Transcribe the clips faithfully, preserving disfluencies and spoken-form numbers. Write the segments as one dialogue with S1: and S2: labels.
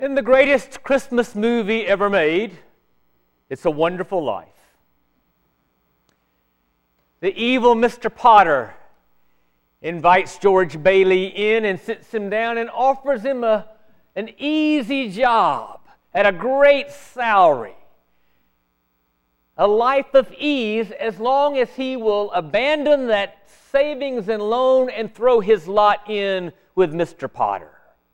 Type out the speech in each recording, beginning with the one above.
S1: In the greatest Christmas movie ever made, It's a Wonderful Life, the evil Mister Potter invites George Bailey in and sits him down and offers him a, an easy job at a great salary, a life of ease as long as he will abandon that savings and loan and throw his lot in with Mister Potter.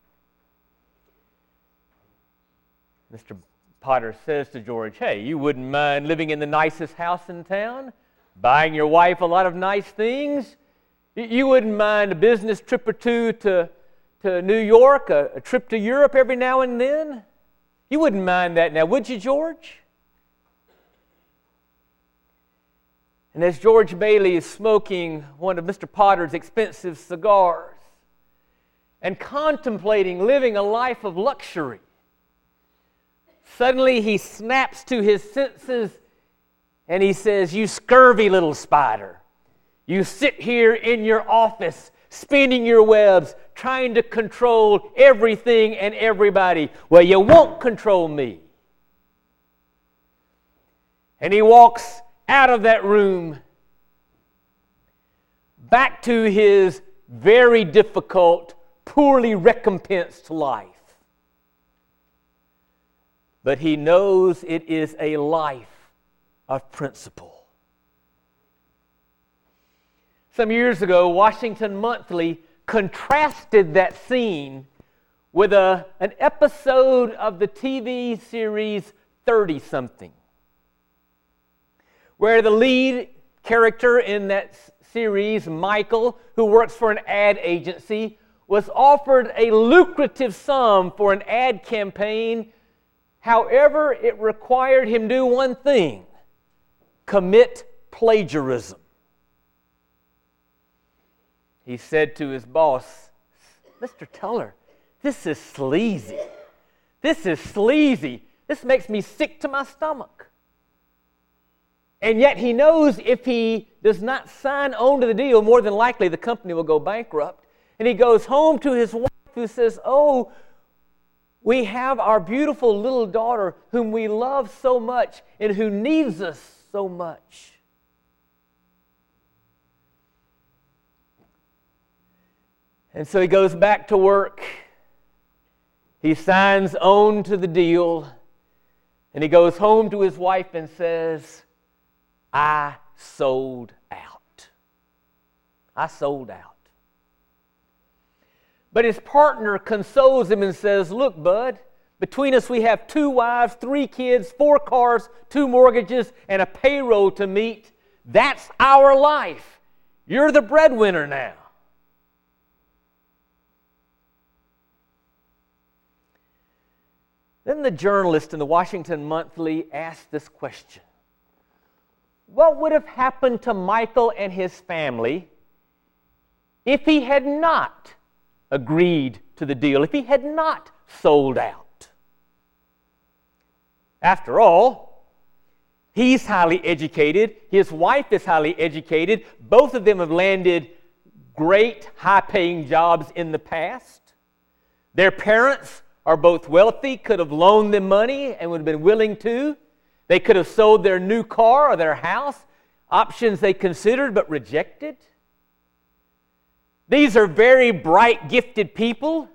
S1: Mister Potter says to George, hey, you wouldn't mind living in the nicest house in town, buying your wife a lot of nice things? You wouldn't mind a business trip or two to, to New York, a, a trip to Europe every now and then? You wouldn't mind that now, would you, George? And as George Bailey is smoking one of Mister Potter's expensive cigars and contemplating living a life of luxury, suddenly he snaps to his senses and he says, you scurvy little spider. You sit here in your office spinning your webs, trying to control everything and everybody. Well, you won't control me. And he walks out of that room back to his very difficult, poorly recompensed life. But he knows it is a life of principle. Some years ago, Washington Monthly contrasted that scene with a, an episode of the T V series thirty-something, where the lead character in that series, Michael, who works for an ad agency, was offered a lucrative sum for an ad campaign. However, it required him do one thing: commit plagiarism. He said to his boss, Mister Teller, this is sleazy. This is sleazy. This makes me sick to my stomach. And yet he knows if he does not sign on to the deal, more than likely the company will go bankrupt. And he goes home to his wife who says, oh, we have our beautiful little daughter whom we love so much and who needs us so much. And so he goes back to work. He signs on to the deal. And he goes home to his wife and says, I sold out. I sold out. But his partner consoles him and says, look, bud, between us we have two wives, three kids, four cars, two mortgages, and a payroll to meet. That's our life. You're the breadwinner now. Then the journalist in the Washington Monthly asked this question. What would have happened to Michael and his family if he had not agreed to the deal, if he had not sold out? After all, he's highly educated, his wife is highly educated, both of them have landed great high-paying jobs in the past. Their parents are both wealthy, could have loaned them money and would have been willing to. They could have sold their new car or their house, options they considered but rejected. These are very bright, gifted people.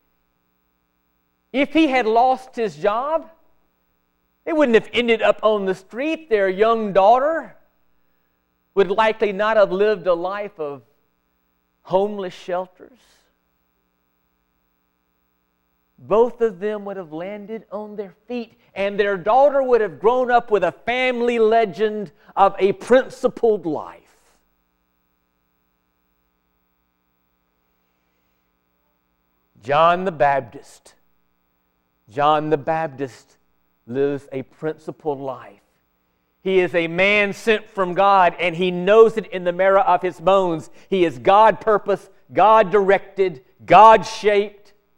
S1: If he had lost his job, they wouldn't have ended up on the street. Their young daughter would likely not have lived a life of homeless shelters. Both of them would have landed on their feet, and their daughter would have grown up with a family legend of a principled life. John the Baptist. John the Baptist lives a principled life. He is a man sent from God, and he knows it in the marrow of his bones. He is God-purposed, God-directed, God-shaped.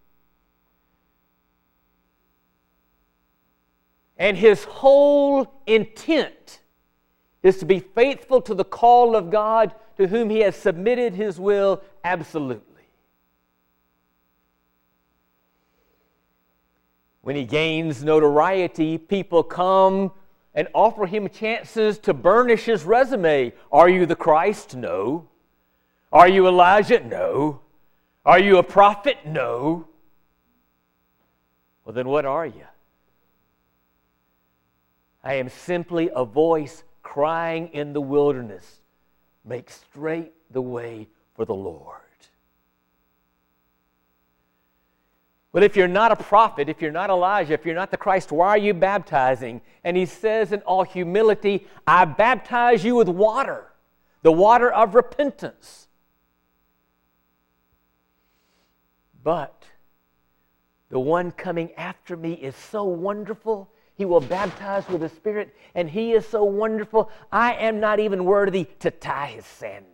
S1: And his whole intent is to be faithful to the call of God to whom he has submitted his will absolutely. When he gains notoriety, people come and offer him chances to burnish his resume. Are you the Christ? No. Are you Elijah? No. Are you a prophet? No. Well, then what are you? I am simply a voice crying in the wilderness, make straight the way for the Lord. Well, if you're not a prophet, if you're not Elijah, if you're not the Christ, why are you baptizing? And he says in all humility, I baptize you with water, the water of repentance. But the one coming after me is so wonderful. He will baptize with the Spirit, and he is so wonderful, I am not even worthy to tie his sandals.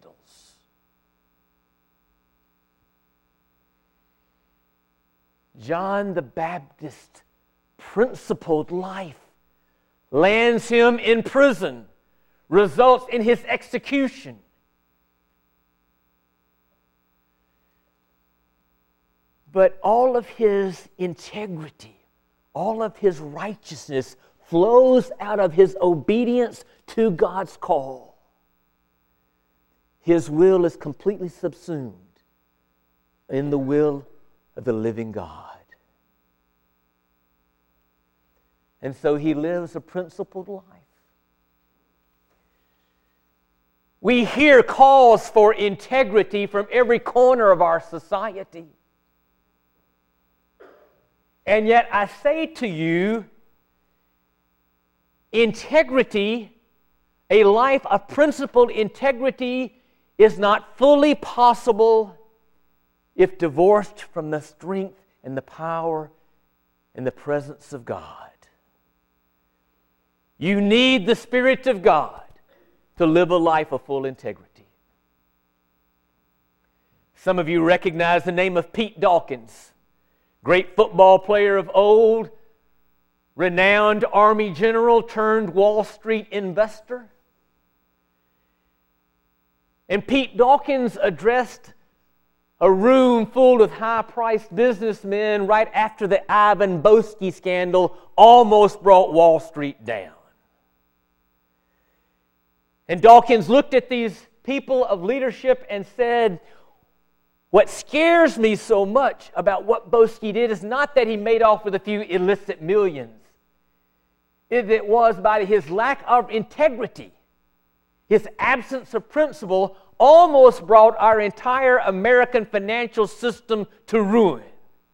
S1: John the Baptist's principled life lands him in prison, results in his execution. But all of his integrity, all of his righteousness flows out of his obedience to God's call. His will is completely subsumed in the will of the living God. And so he lives a principled life. We hear calls for integrity from every corner of our society. And yet I say to you, integrity, a life of principled integrity, is not fully possible if divorced from the strength and the power and the presence of God. You need the Spirit of God to live a life of full integrity. Some of you recognize the name of Pete Dawkins, great football player of old, renowned Army general turned Wall Street investor. And Pete Dawkins addressed a room full of high-priced businessmen right after the Ivan Boesky scandal almost brought Wall Street down. And Dawkins looked at these people of leadership and said, what scares me so much about what Boesky did is not that he made off with a few illicit millions. It was by his lack of integrity, his absence of principle, almost brought our entire American financial system to ruin.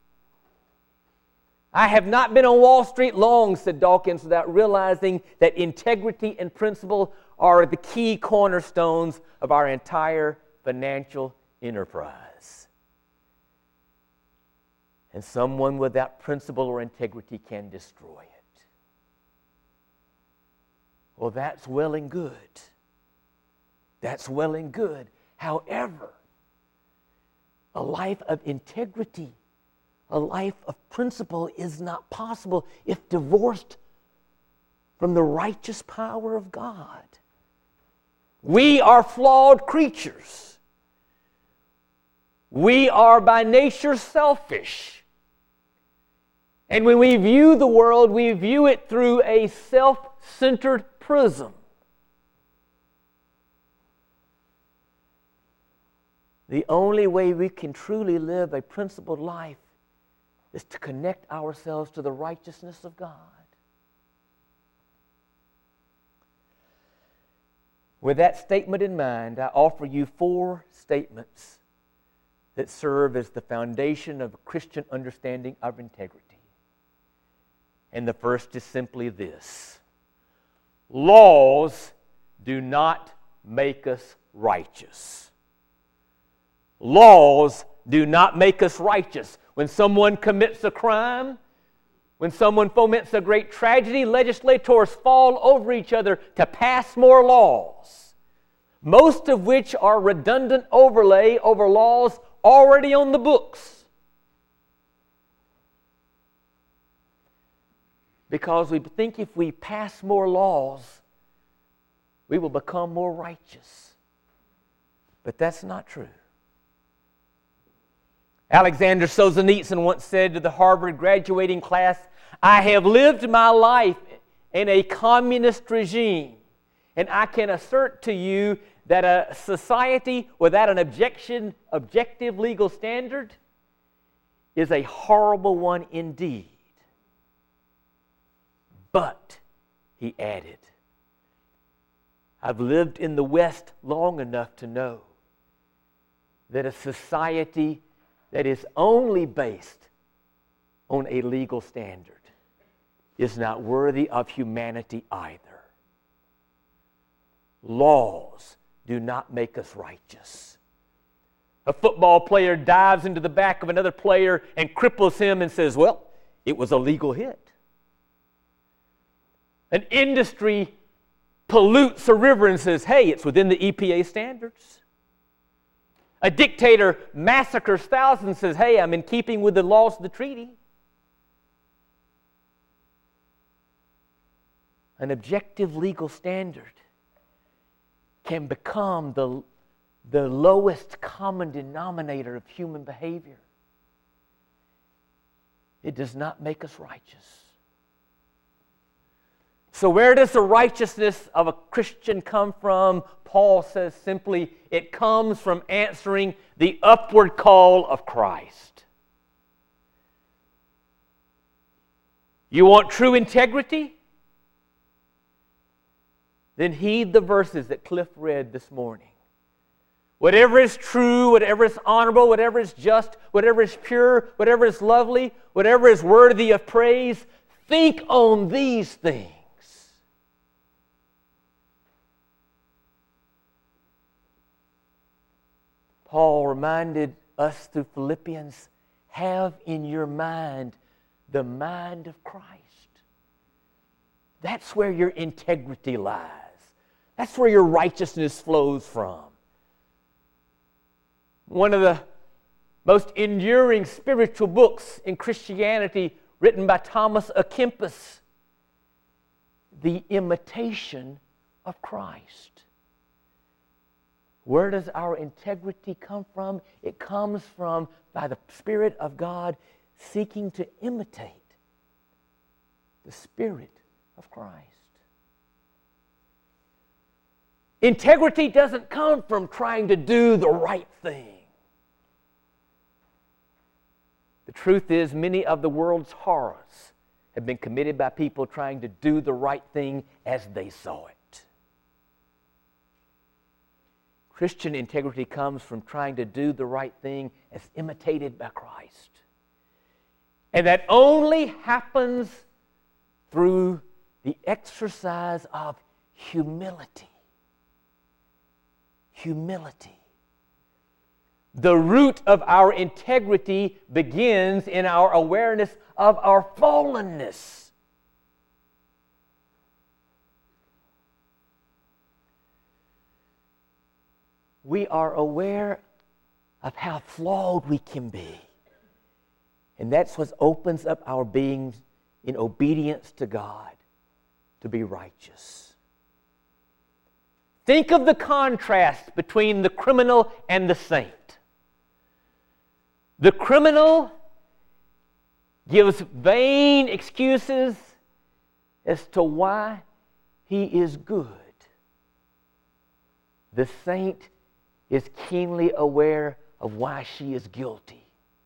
S1: I have not been on Wall Street long, said Dawkins, without realizing that integrity and principle are the key cornerstones of our entire financial enterprise. And someone without principle or integrity can destroy it. Well, that's well and good. That's well and good. However, a life of integrity, a life of principle is not possible if divorced from the righteous power of God. We are flawed creatures. We are by nature selfish. And when we view the world, we view it through a self-centered prism. The only way we can truly live a principled life is to connect ourselves to the righteousness of God. With that statement in mind, I offer you four statements that serve as the foundation of a Christian understanding of integrity. And the first is simply this: laws do not make us righteous. Laws do not make us righteous. When someone commits a crime, when someone foments a great tragedy, legislators fall over each other to pass more laws, most of which are redundant overlay over laws already on the books. Because we think if we pass more laws, we will become more righteous. But that's not true. Alexander Solzhenitsyn once said to the Harvard graduating class, I have lived my life in a communist regime, and I can assert to you that a society without an objection, objective legal standard is a horrible one indeed. But, he added, I've lived in the West long enough to know that a society that is only based on a legal standard is not worthy of humanity either. Laws do not make us righteous. A football player dives into the back of another player and cripples him and says, well, it was a legal hit. An industry pollutes a river and says, hey, it's within the E P A standards. A dictator massacres thousands and says, hey, I'm in keeping with the laws of the treaty. An objective legal standard can become the, the lowest common denominator of human behavior. It does not make us righteous. So where does the righteousness of a Christian come from? Paul says simply, it comes from answering the upward call of Christ. You want true integrity? Then heed the verses that Cliff read this morning. Whatever is true, whatever is honorable, whatever is just, whatever is pure, whatever is lovely, whatever is worthy of praise, think on these things. Paul reminded us through Philippians, have in your mind the mind of Christ. That's where your integrity lies. That's where your righteousness flows from. One of the most enduring spiritual books in Christianity, written by Thomas à Kempis, The Imitation of Christ. Where does our integrity come from? It comes from, by the Spirit of God, seeking to imitate the Spirit of Christ. Integrity doesn't come from trying to do the right thing. The truth is, many of the world's horrors have been committed by people trying to do the right thing as they saw it. Christian integrity comes from trying to do the right thing as imitated by Christ. And that only happens through the exercise of humility. Humility. The root of our integrity begins in our awareness of our fallenness. We are aware of how flawed we can be. And that's what opens up our being in obedience to God to be righteous. Think of the contrast between the criminal and the saint. The criminal gives vain excuses as to why he is good. The saint is keenly aware of why she is guilty.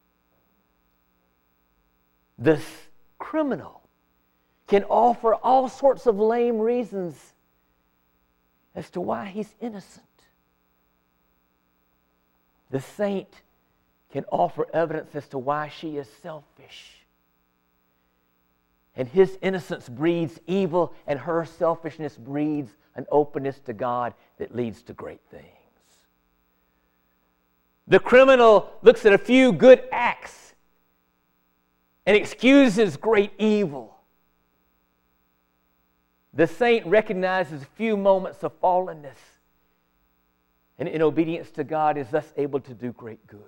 S1: The criminal can offer all sorts of lame reasons as to why he's innocent. The saint can offer evidence as to why she is selfish. And his innocence breeds evil, and her selfishness breeds an openness to God that leads to great things. The criminal looks at a few good acts and excuses great evil. The saint recognizes a few moments of fallenness, and in obedience to God is thus able to do great good.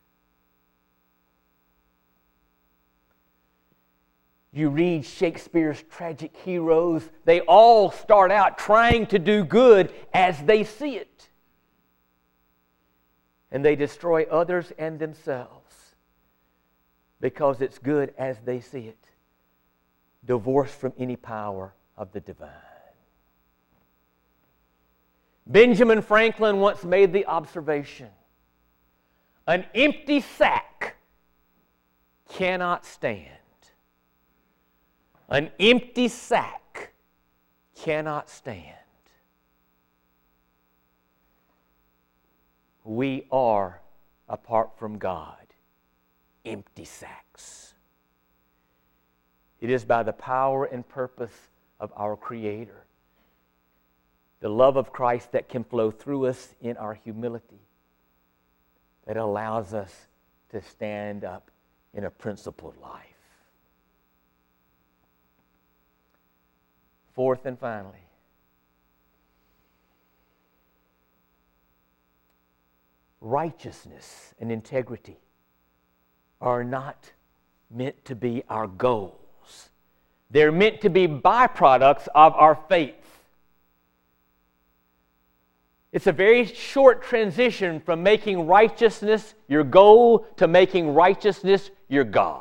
S1: You read Shakespeare's tragic heroes, they all start out trying to do good as they see it. And they destroy others and themselves because it's good as they see it. divorced from any power of the divine. Benjamin Franklin once made the observation, an empty sack cannot stand. An empty sack cannot stand. We are, apart from God, empty sacks. It is by the power and purpose of our Creator, the love of Christ that can flow through us in our humility, that allows us to stand up in a principled life. Fourth and finally, righteousness and integrity are not meant to be our goals. They're meant to be byproducts of our faith. It's a very short transition from making righteousness your goal to making righteousness your God.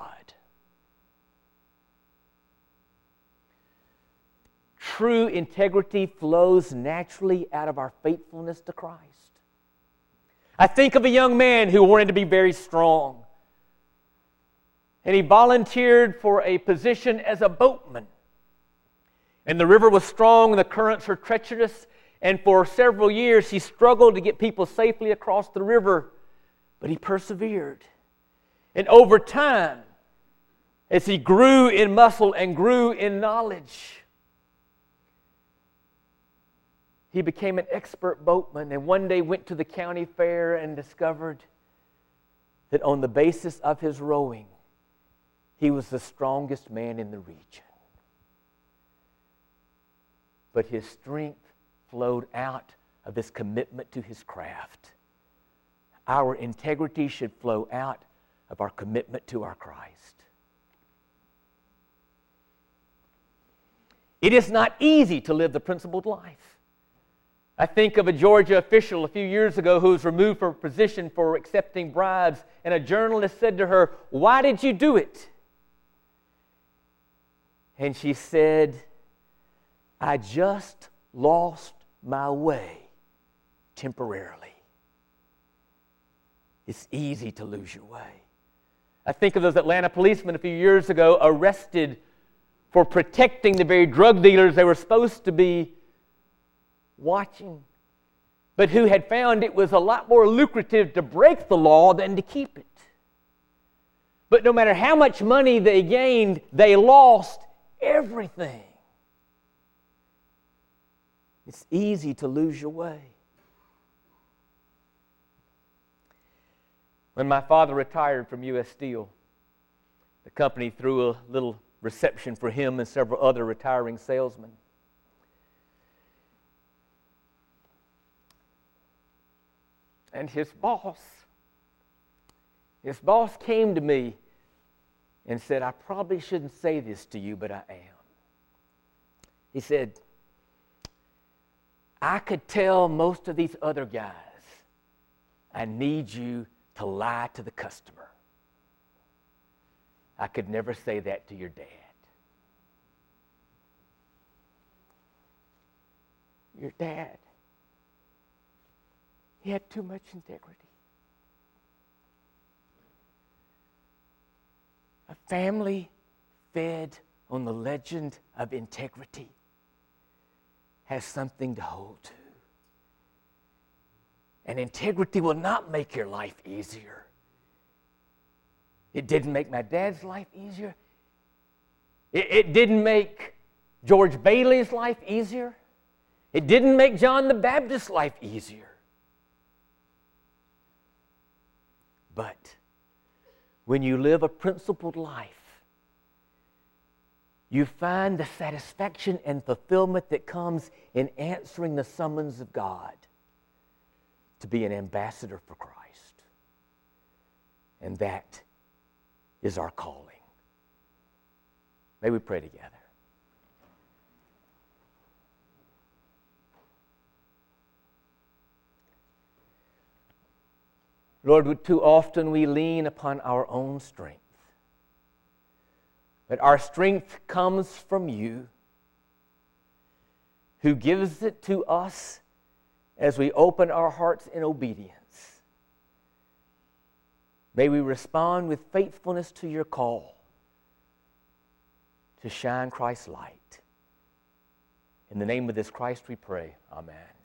S1: True integrity flows naturally out of our faithfulness to Christ. I think of a young man who wanted to be very strong, and he volunteered for a position as a boatman. And the river was strong, and the currents were treacherous, and for several years he struggled to get people safely across the river, but he persevered. And over time, as he grew in muscle and grew in knowledge, he became an expert boatman, and one day went to the county fair and discovered that on the basis of his rowing, he was the strongest man in the region. But his strength flowed out of his commitment to his craft. Our integrity should flow out of our commitment to our Christ. It is not easy to live the principled life. I think of a Georgia official a few years ago who was removed from her position for accepting bribes, and a journalist said to her, "Why did you do it?" And she said, "I just lost my way temporarily." It's easy to lose your way. I think of those Atlanta policemen a few years ago arrested for protecting the very drug dealers they were supposed to be watching, but who had found it was a lot more lucrative to break the law than to keep it. But no matter how much money they gained, they lost everything. It's easy to lose your way. When my father retired from U S Steel, the company threw a little reception for him and several other retiring salesmen. And his boss, his boss came to me and said, "I probably shouldn't say this to you, but I am." He said, "I could tell most of these other guys, I need you to lie to the customer. I could never say that to your dad. Your dad, he had too much integrity. A family fed on the legend of integrity has something to hold to. And integrity will not make your life easier. It didn't make my dad's life easier. It, it didn't make George Bailey's life easier. It didn't make John the Baptist's life easier. But when you live a principled life, you find the satisfaction and fulfillment that comes in answering the summons of God to be an ambassador for Christ. And that is our calling. May we pray together. Lord, too often we lean upon our own strength. But our strength comes from you, who gives it to us as we open our hearts in obedience. May we respond with faithfulness to your call to shine Christ's light. In the name of this Christ we pray. Amen.